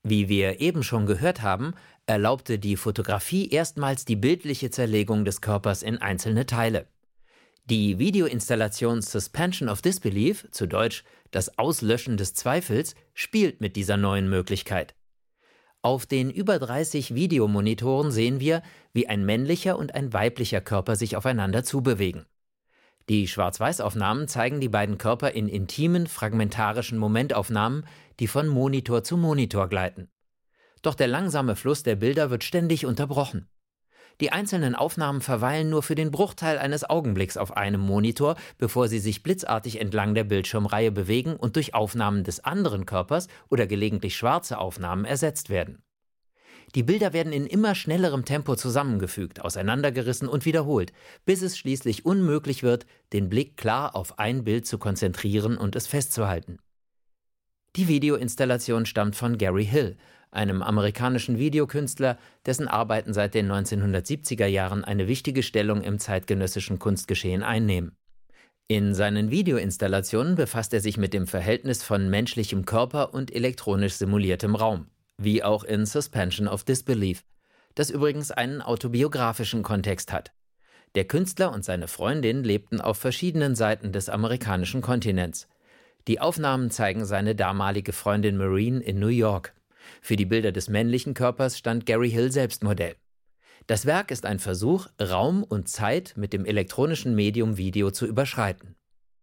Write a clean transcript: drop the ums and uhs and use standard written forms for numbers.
Wie wir eben schon gehört haben, erlaubte die Fotografie erstmals die bildliche Zerlegung des Körpers in einzelne Teile. Die Videoinstallation Suspension of Disbelief, zu Deutsch das Auslöschen des Zweifels, spielt mit dieser neuen Möglichkeit. Auf den über 30 Videomonitoren sehen wir, wie ein männlicher und ein weiblicher Körper sich aufeinander zubewegen. Die Schwarz-Weiß-Aufnahmen zeigen die beiden Körper in intimen, fragmentarischen Momentaufnahmen, die von Monitor zu Monitor gleiten. Doch der langsame Fluss der Bilder wird ständig unterbrochen. Die einzelnen Aufnahmen verweilen nur für den Bruchteil eines Augenblicks auf einem Monitor, bevor sie sich blitzartig entlang der Bildschirmreihe bewegen und durch Aufnahmen des anderen Körpers oder gelegentlich schwarze Aufnahmen ersetzt werden. Die Bilder werden in immer schnellerem Tempo zusammengefügt, auseinandergerissen und wiederholt, bis es schließlich unmöglich wird, den Blick klar auf ein Bild zu konzentrieren und es festzuhalten. Die Videoinstallation stammt von Gary Hill, einem amerikanischen Videokünstler, dessen Arbeiten seit den 1970er Jahren eine wichtige Stellung im zeitgenössischen Kunstgeschehen einnehmen. In seinen Videoinstallationen befasst er sich mit dem Verhältnis von menschlichem Körper und elektronisch simuliertem Raum, wie auch in Suspension of Disbelief, das übrigens einen autobiografischen Kontext hat. Der Künstler und seine Freundin lebten auf verschiedenen Seiten des amerikanischen Kontinents. Die Aufnahmen zeigen seine damalige Freundin Maureen in New York. Für die Bilder des männlichen Körpers stand Gary Hill selbst Modell. Das Werk ist ein Versuch, Raum und Zeit mit dem elektronischen Medium Video zu überschreiten.